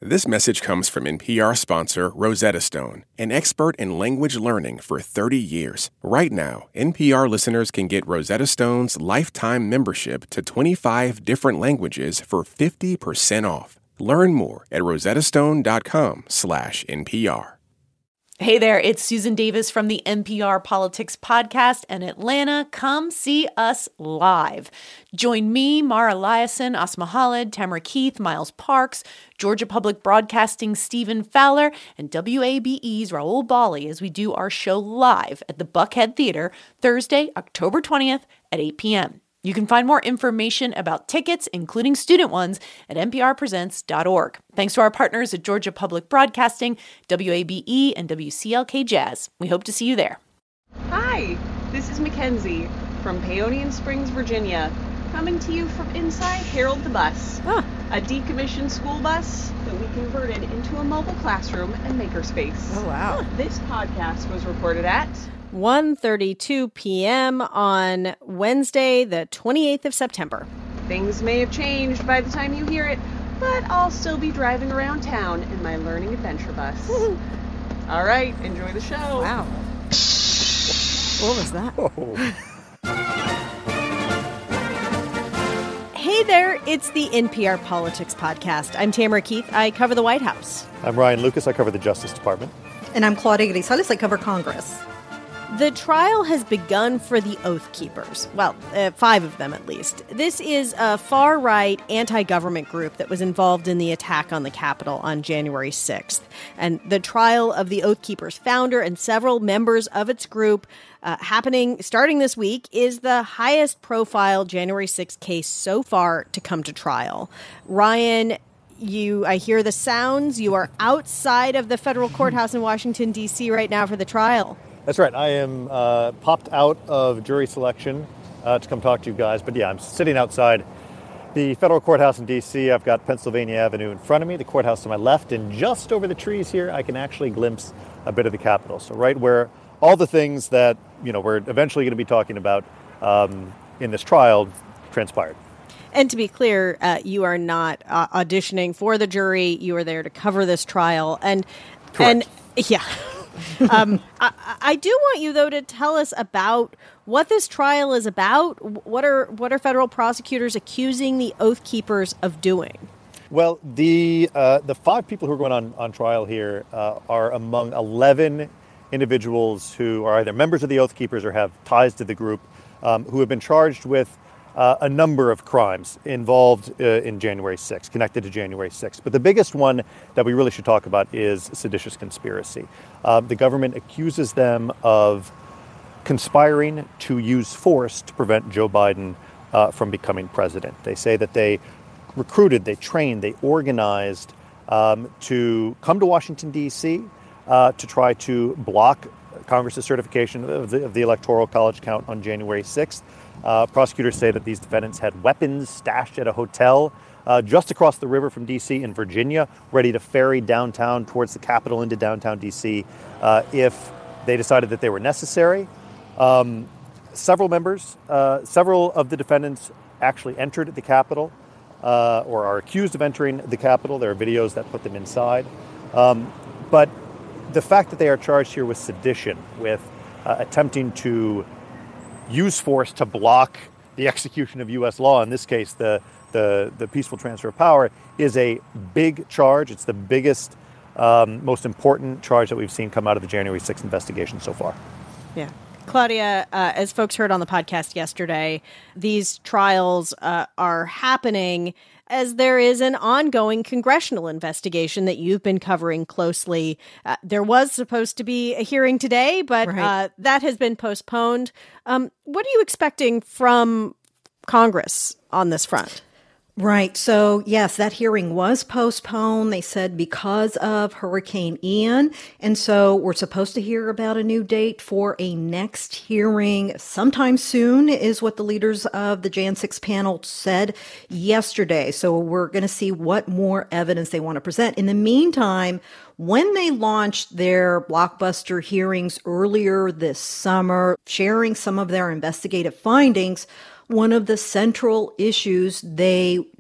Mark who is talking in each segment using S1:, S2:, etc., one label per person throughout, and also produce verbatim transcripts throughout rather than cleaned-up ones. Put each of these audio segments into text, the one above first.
S1: This message comes from N P R sponsor Rosetta Stone, an expert in language learning for thirty years. Right now, N P R listeners can get Rosetta Stone's lifetime membership to twenty-five different languages for fifty percent off. Learn more at rosettastone.com slash NPR.
S2: Hey there, it's Susan Davis from the N P R Politics Podcast in Atlanta. Come see us live. Join me, Mara Liasson, Asma Khalid, Tamara Keith, Miles Parks, Georgia Public Broadcasting's Stephen Fowler, and W A B E's Raul Bali as we do our show live at the Buckhead Theater Thursday, October twentieth at eight p.m. You can find more information about tickets, including student ones, at n p r presents dot org. Thanks to our partners at Georgia Public Broadcasting, W A B E, and W C L K Jazz. We hope to see you there.
S3: Hi, this is Mackenzie from Paonian Springs, Virginia, coming to you from inside Harold the Bus,
S2: Huh.
S3: a decommissioned school bus that we converted into a mobile classroom and makerspace.
S2: Oh, wow.
S3: This podcast was recorded at
S4: one thirty-two p.m. on Wednesday, the twenty-eighth of September.
S3: Things may have changed by the time you hear it, but I'll still be driving around town in my learning adventure bus. All right, enjoy the show.
S4: Wow. What was that? Hey there, it's the N P R Politics Podcast. I'm Tamara Keith. I cover the White House.
S5: I'm Ryan Lucas. I cover the Justice Department.
S6: And I'm Claudia Grisales. I cover Congress.
S4: The trial has begun for the Oath Keepers. Well, uh, five of them at least. This is a far-right anti-government group that was involved in the attack on the Capitol on January sixth. And the trial of the Oath Keepers founder and several members of its group uh, happening starting this week is the highest-profile January sixth case so far to come to trial. Ryan, you, I hear the sounds. You are outside of the federal courthouse in Washington, D C right now for the trial.
S5: That's right. I am uh, popped out of jury selection uh, to come talk to you guys. But yeah, I'm sitting outside the federal courthouse in D C. I've got Pennsylvania Avenue in front of me, the courthouse to my left, and just over the trees here, I can actually glimpse a bit of the Capitol. So right where all the things that, you know, we're eventually going to be talking about um, in this trial transpired.
S4: And to be clear, uh, you are not uh, auditioning for the jury. You are there to cover this trial. And,
S5: Correct.
S4: and yeah. um, I, I do want you, though, to tell us about what this trial is about. What are what are federal prosecutors accusing the Oath Keepers of doing?
S5: Well, the uh, the five people who are going on, on trial here uh, are among eleven individuals who are either members of the Oath Keepers or have ties to the group, um, who have been charged with uh, a number of crimes involved uh, in January sixth, connected to January sixth. But the biggest one that we really should talk about is seditious conspiracy. Uh, the government accuses them of conspiring to use force to prevent Joe Biden uh, from becoming president. They say that they recruited, they trained, they organized um, to come to Washington, D C uh, to try to block Congress's certification of the, of the Electoral College count on January sixth. Uh, prosecutors say that these defendants had weapons stashed at a hotel uh, just across the river from D C in Virginia, ready to ferry downtown towards the Capitol into downtown D C uh, if they decided that they were necessary. Um, several members, uh, several of the defendants actually entered the Capitol uh, or are accused of entering the Capitol. There are videos that put them inside. Um, but the fact that they are charged here with sedition, with uh, attempting to use force to block the execution of U S law, in this case, the, the, the peaceful transfer of power, is a big charge. It's the biggest, um, most important charge that we've seen come out of the January sixth investigation so far.
S4: Yeah. Claudia, uh, as folks heard on the podcast yesterday, these trials uh, are happening as there is an ongoing congressional investigation that you've been covering closely. Uh, there was supposed to be a hearing today, but
S6: Right.
S4: uh, that has been postponed. Um, what are you expecting from Congress on this front?
S6: Right. So, yes, that hearing was postponed. They said because of Hurricane Ian. And so we're supposed to hear about a new date for a next hearing sometime soon is what the leaders of the Jan six panel said yesterday. So we're going to see what more evidence they want to present. In the meantime, when they launched their blockbuster hearings earlier this summer, sharing some of their investigative findings, one of the central issues they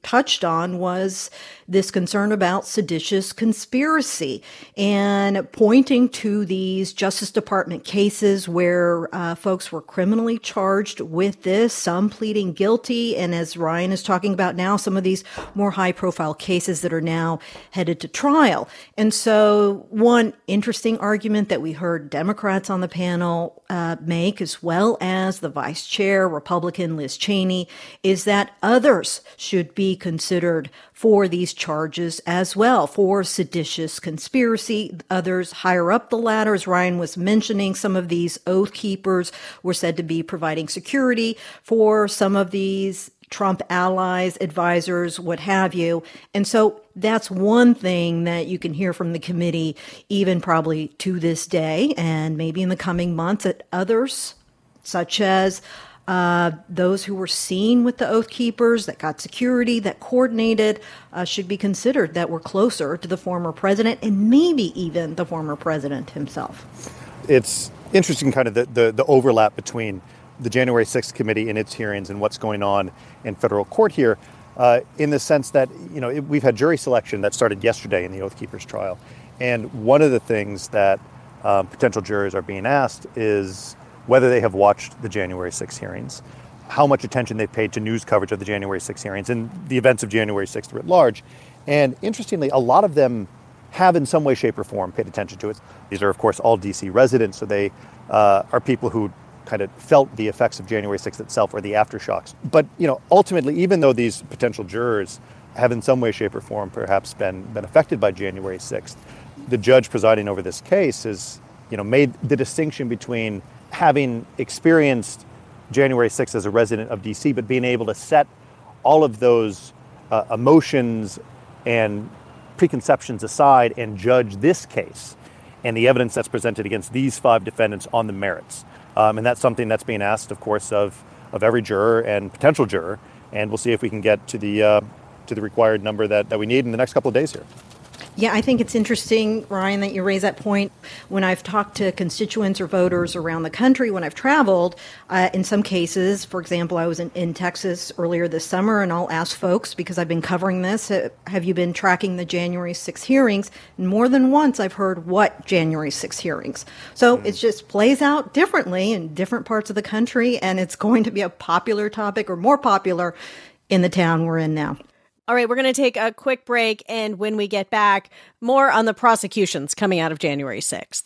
S6: touched on was this concern about seditious conspiracy and pointing to these Justice Department cases where uh, folks were criminally charged with this, some pleading guilty, and as Ryan is talking about now, some of these more high-profile cases that are now headed to trial. And so one interesting argument that we heard Democrats on the panel uh, make, as well as the vice chair, Republican Liz Cheney, is that others should be considered for these charges as well, for seditious conspiracy. Others higher up the ladder, as Ryan was mentioning, some of these Oath Keepers were said to be providing security for some of these Trump allies, advisors, what have you. And so that's one thing that you can hear from the committee, even probably to this day, and maybe in the coming months, that others, such as Uh, those who were seen with the Oath Keepers, that got security, that coordinated, uh, should be considered, that were closer to the former president and maybe even the former president himself.
S5: It's interesting kind of the, the, the overlap between the January sixth committee and its hearings and what's going on in federal court here, uh, in the sense that, you know, it, we've had jury selection that started yesterday in the Oath Keepers trial. And one of the things that um, potential jurors are being asked is whether they have watched the January sixth hearings, how much attention they've paid to news coverage of the January sixth hearings and the events of January sixth writ large. And interestingly, a lot of them have in some way, shape, or form paid attention to it. These are, of course, all D C residents, so they uh, are people who kind of felt the effects of January sixth itself or the aftershocks. But, you know, ultimately, even though these potential jurors have in some way, shape, or form perhaps been, been affected by January sixth, the judge presiding over this case has, you know, made the distinction between having experienced January sixth as a resident of D C, but being able to set all of those uh, emotions and preconceptions aside and judge this case and the evidence that's presented against these five defendants on the merits. Um, and that's something that's being asked, of course, of, of every juror and potential juror. And we'll see if we can get to the uh, to the required number that, that we need in the next couple of days here.
S6: Yeah, I think it's interesting, Ryan, that you raise that point. When I've talked to constituents or voters around the country, when I've traveled, uh, in some cases, for example, I was in, in Texas earlier this summer, and I'll ask folks, because I've been covering this, uh, have you been tracking the January sixth hearings? And more than once, I've heard, what January sixth hearings? So mm. it just plays out differently in different parts of the country, and it's going to be a popular topic, or more popular, in the town we're in now.
S4: All right, we're going to take a quick break, and when we get back, more on the prosecutions coming out of January sixth.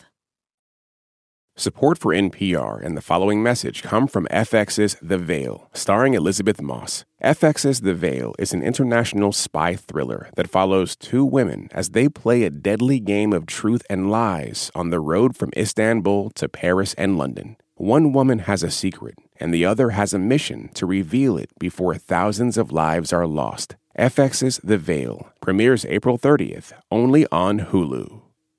S1: Support for N P R and the following message come from F X's The Veil, starring Elizabeth Moss. F X's The Veil is an international spy thriller that follows two women as they play a deadly game of truth and lies on the road from Istanbul to Paris and London. One woman has a secret, and the other has a mission to reveal it before thousands of lives are lost. F X's The Veil premieres April thirtieth, only on Hulu.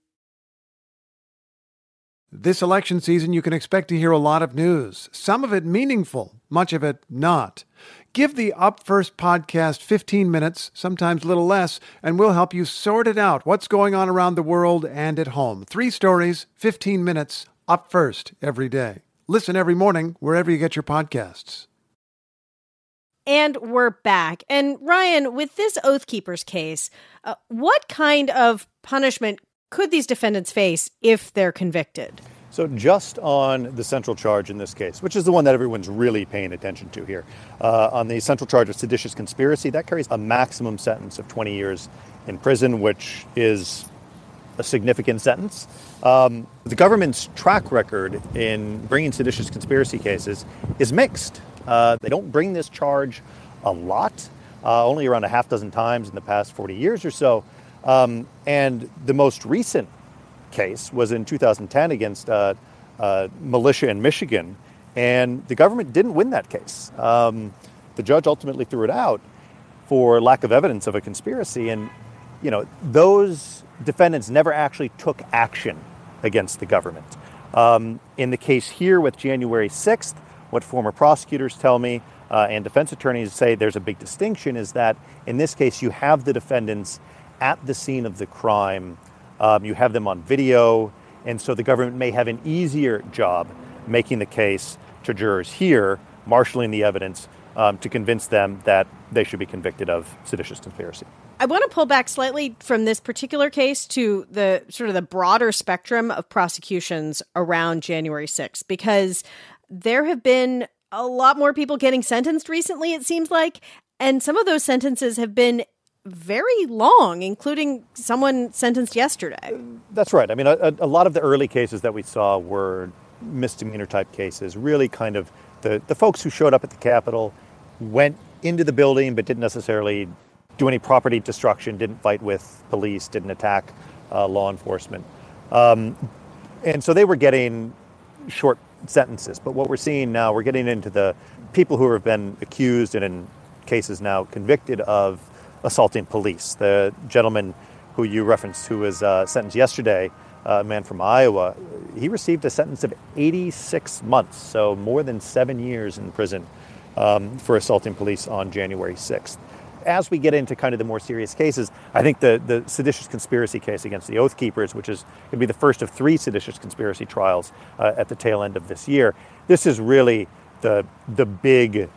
S7: This election season, you can expect to hear a lot of news, some of it meaningful, much of it not. Give the Up First podcast fifteen minutes, sometimes a little less, and we'll help you sort it out, what's going on around the world and at home. Three stories, fifteen minutes, Up First every day. Listen every morning wherever you get your podcasts.
S4: And we're back. And Ryan, with this Oath Keepers case, uh, what kind of punishment could these defendants face if they're convicted?
S5: So just on the central charge in this case, which is the one that everyone's really paying attention to here, uh, on the central charge of seditious conspiracy, that carries a maximum sentence of twenty years in prison, which is a significant sentence. Um, the government's track record in bringing seditious conspiracy cases is mixed. Uh, they don't bring this charge a lot, uh, only around a half dozen times in the past forty years or so. Um, and the most recent case was in two thousand ten against uh, uh, militia in Michigan, and the government didn't win that case. Um, the judge ultimately threw it out for lack of evidence of a conspiracy, and you know those defendants never actually took action against the government. Um, in the case here with January sixth, what former prosecutors tell me uh, and defense attorneys say there's a big distinction is that in this case you have the defendants at the scene of the crime. Um, you have them on video, and so the government may have an easier job making the case to jurors here, marshaling the evidence um, to convince them that they should be convicted of seditious conspiracy.
S4: I want to pull back slightly from this particular case to the sort of the broader spectrum of prosecutions around January sixth, because there have been a lot more people getting sentenced recently, it seems like, and some of those sentences have been very long, including someone sentenced yesterday.
S5: That's right. I mean, a, a lot of the early cases that we saw were misdemeanor type cases, really kind of the, the folks who showed up at the Capitol, went into the building but didn't necessarily do any property destruction, didn't fight with police, didn't attack uh, law enforcement. Um, and so they were getting short sentences. But what we're seeing now, we're getting into the people who have been accused and in cases now convicted of assaulting police. The gentleman who you referenced who was uh, sentenced yesterday, uh, a man from Iowa, he received a sentence of eighty-six months, so more than seven years in prison um, for assaulting police on January sixth. As we get into kind of the more serious cases, I think the, the seditious conspiracy case against the Oath Keepers, which is going to be the first of three seditious conspiracy trials uh, at the tail end of this year, this is really the the big,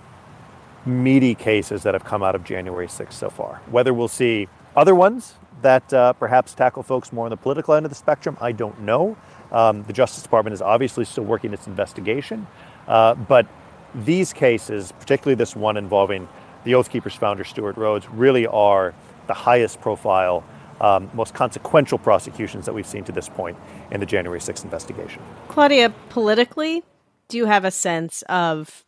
S5: meaty cases that have come out of January sixth so far. Whether we'll see other ones that uh, perhaps tackle folks more on the political end of the spectrum, I don't know. Um, the Justice Department is obviously still working its investigation, uh, but these cases, particularly this one involving the Oath Keepers founder, Stewart Rhodes, really are the highest profile, um, most consequential prosecutions that we've seen to this point in the January sixth investigation.
S4: Claudia, politically, do you have a sense of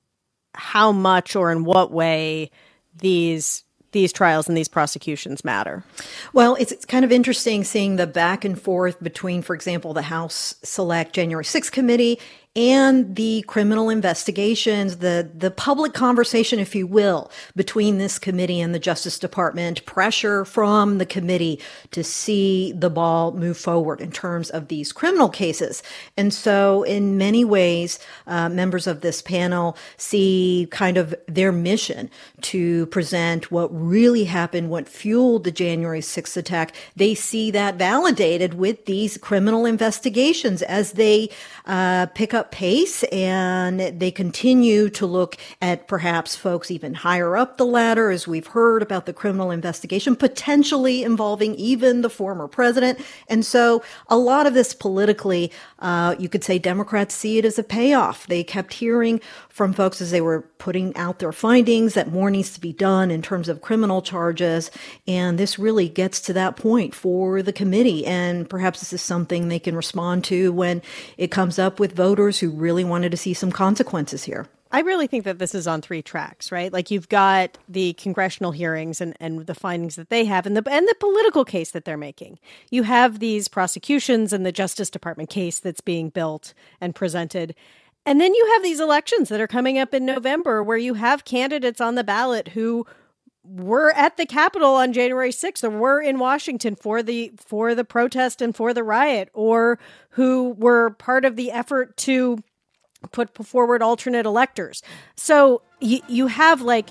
S4: how much or in what way these these trials and these prosecutions matter?
S6: Well, it's, it's kind of interesting seeing the back and forth between, for example, the House Select January sixth Committee and the criminal investigations, the, the public conversation, if you will, between this committee and the Justice Department, pressure from the committee to see the ball move forward in terms of these criminal cases. And so in many ways, uh, members of this panel see kind of their mission to present what really happened, what fueled the January sixth attack. They see that validated with these criminal investigations as they uh, pick up pace, and they continue to look at perhaps folks even higher up the ladder, as we've heard about the criminal investigation, potentially involving even the former president. And so a lot of this politically, uh, you could say Democrats see it as a payoff. They kept hearing from folks as they were putting out their findings that more needs to be done in terms of criminal charges. And this really gets to that point for the committee. And perhaps this is something they can respond to when it comes up with voters who really wanted to see some consequences here.
S4: I really think that this is on three tracks, right? Like you've got the congressional hearings and, and the findings that they have and the and the political case that they're making. You have these prosecutions and the Justice Department case that's being built and presented. And then you have these elections that are coming up in November where you have candidates on the ballot who were at the Capitol on January sixth or were in Washington for the for the protest and for the riot, or who were part of the effort to put forward alternate electors. So you, you have like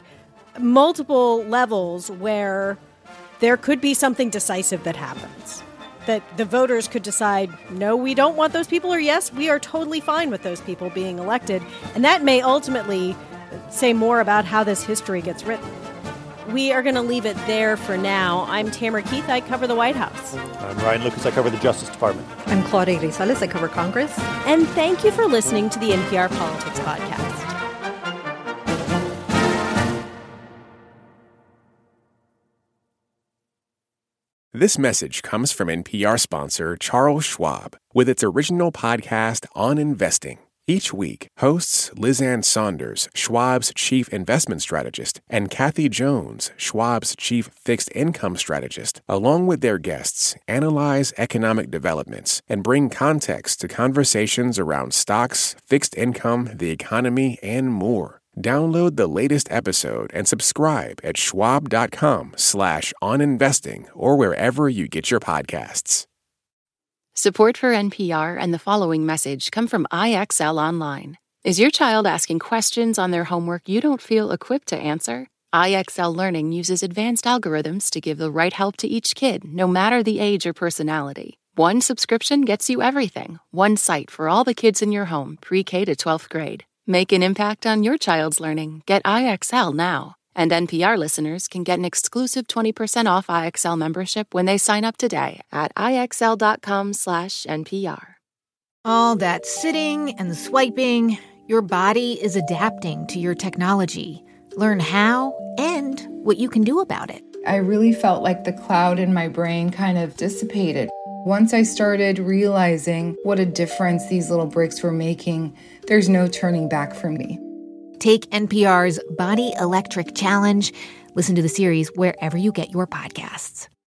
S4: multiple levels where there could be something decisive that happens. That the voters could decide, no, we don't want those people, or yes, we are totally fine with those people being elected. And that may ultimately say more about how this history gets written. We are going to leave it there for now. I'm Tamara Keith. I cover the White House.
S5: I'm Ryan Lucas. I cover the Justice Department.
S6: I'm Claudia Grisales. I cover Congress.
S4: And thank you for listening to the N P R Politics Podcast.
S1: This message comes from N P R sponsor Charles Schwab with its original podcast on investing. Each week, hosts Liz Ann Saunders, Schwab's chief investment strategist, and Kathy Jones, Schwab's chief fixed income strategist, along with their guests, analyze economic developments and bring context to conversations around stocks, fixed income, the economy, and more. Download the latest episode and subscribe at schwab.com slash on investing or wherever you get your podcasts.
S8: Support for N P R and the following message come from I X L Online. Is your child asking questions on their homework you don't feel equipped to answer? I X L Learning uses advanced algorithms to give the right help to each kid, no matter the age or personality. One subscription gets you everything. One site for all the kids in your home, pre-K to twelfth grade. Make an impact on your child's learning. Get I X L now. And N P R listeners can get an exclusive twenty percent off I X L membership when they sign up today at IXL.com slash NPR.
S9: All that sitting and swiping, your body is adapting to your technology. Learn how and what you can do about it.
S10: I really felt like the cloud in my brain kind of dissipated. Once I started realizing what a difference these little breaks were making, there's no turning back for me.
S9: Take N P R's Body Electric Challenge. Listen to the series wherever you get your podcasts.